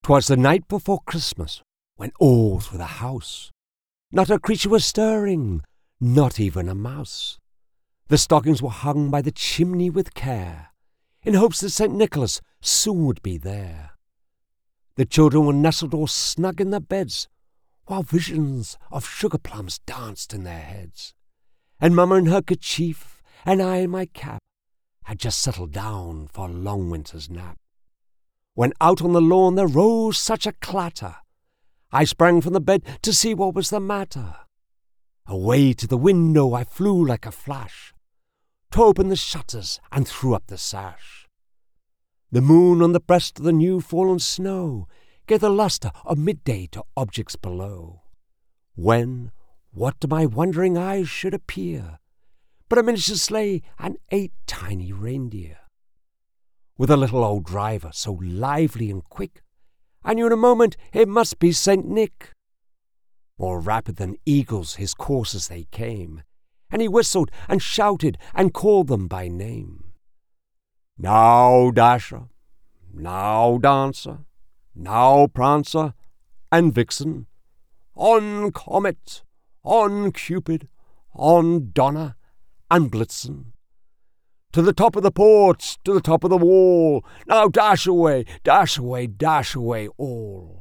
'Twas the night before Christmas, when all through the house not a creature was stirring, not even a mouse. The stockings were hung by the chimney with care, in hopes that St. Nicholas soon would be there. The children were nestled all snug in their beds, while visions of sugar plums danced in their heads. And Mamma in her kerchief, and I in my cap, had just settled down for a long winter's nap. When out on the lawn there rose such a clatter, I sprang from the bed to see what was the matter. Away to the window I flew like a flash, tore open the shutters and threw up the sash. The moon on the breast of the new-fallen snow gave the lustre of midday to objects below. When, what to my wondering eyes should appear, but a miniature sleigh and 8 tiny reindeer. With a little old driver so lively and quick, I knew in a moment it must be St. Nick. More rapid than eagles his coursers they came, and he whistled and shouted and called them by name. Now Dasher, now Dancer, now Prancer and Vixen, on Comet, on Cupid, on Donner and Blitzen. To the top of the porch, to the top of the wall, now dash away, dash away, dash away all.